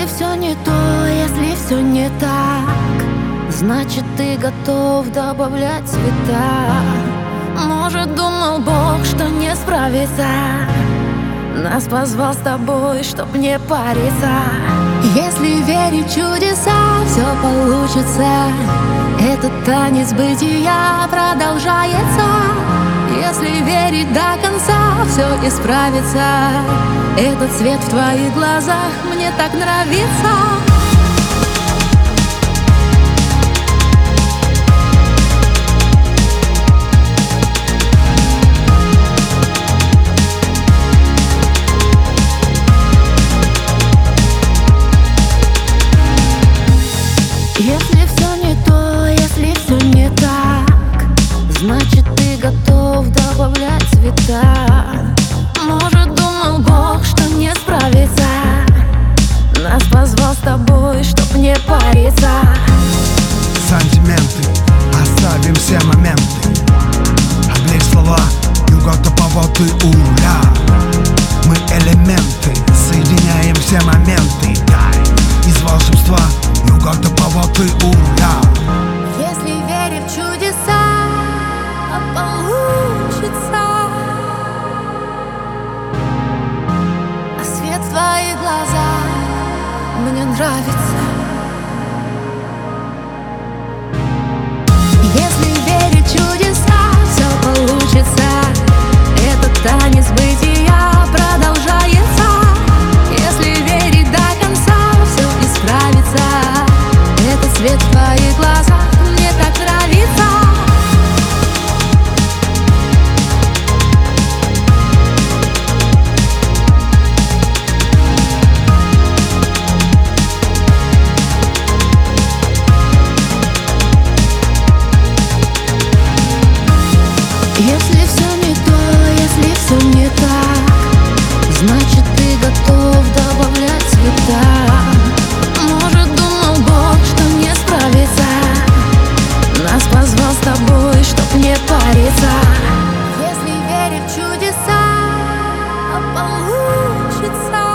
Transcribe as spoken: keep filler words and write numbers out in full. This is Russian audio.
все не то, если все не так, значит, ты готов добавлять цвета. Может, думал Бог, что не справится, нас позвал с тобой, чтоб не париться. Если верить в чудеса, все получится. Этот танец бытия продолжается. Если верить до конца, все исправится. Этот свет в твоих глазах мне так нравится. Если все не то, если все не так, значит, ты готов добавлять цвета. Может, думал Бог, что не справится, нас позвал с тобой, чтоб не париться. Сантименты, оставим все моменты, облей слова, юго-то поводы ура. Мы элементы, соединяем все моменты. Дай из волшебства юго-то поводы ура. Если верить в чудеса, получится. А свет в твоих глазах мне нравится. Если верить в чудеса, все получится. Этот танец бытия продолжается. Если верить до конца, все исправится. Этот свет в твоих глазах мне так нравится. Если все не то, если все не так, значит, ты готов добавлять цвета. Может, думал Бог, что не справится, нас позвал с тобой, чтоб не париться. Если верить в чудеса, получится.